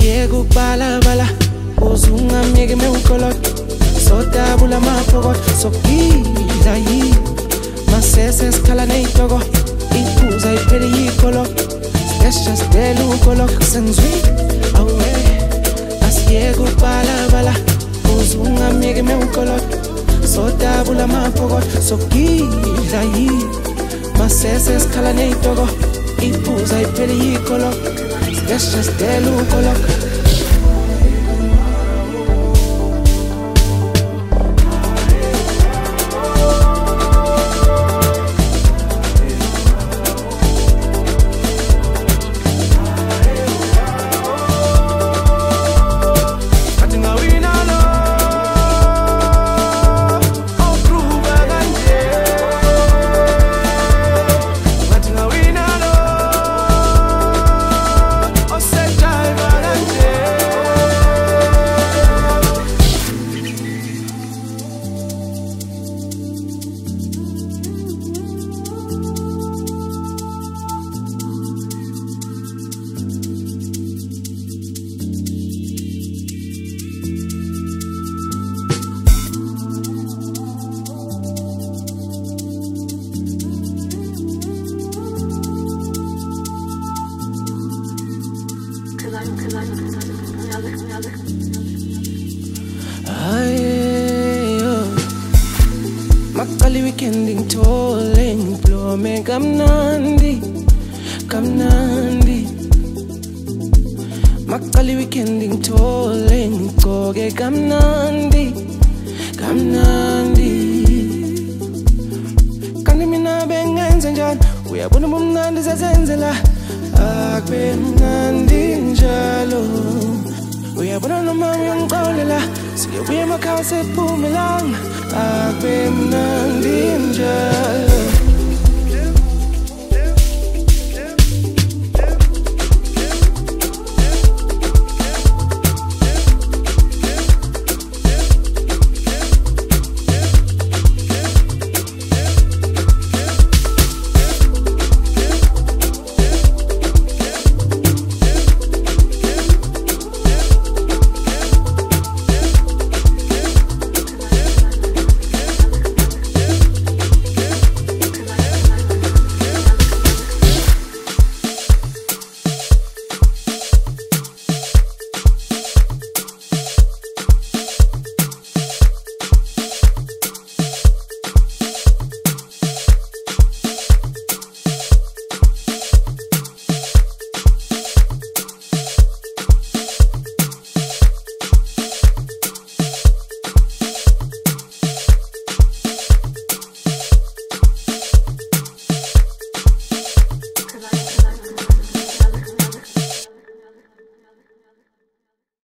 Yeka ukubalabala uzungamyeke mewukoloda sodabula amaphokodo sokudla yini masese sikhala ney'toko iphuza iphele yikolo sesijastela ukoloda sengizwile awe asiyeka ukubalabala uzungamyeke mewukoloda sodabula amaphokodo sokudla yini masese sikhala ney'toko iphuza iphele yikolo sesijastela ukoloda. Makali weekend ngithole ngiblome kamnandi kamnandi Makali weekend ngithole ngigcoke kamnandi kamnandi Kanti mina bengenze njani uyabona ubumnandi zazenzela akube mnandi njalo uyabona noma uyangixolela siyobuya emakhaya sephumelanga akube mnandi njalo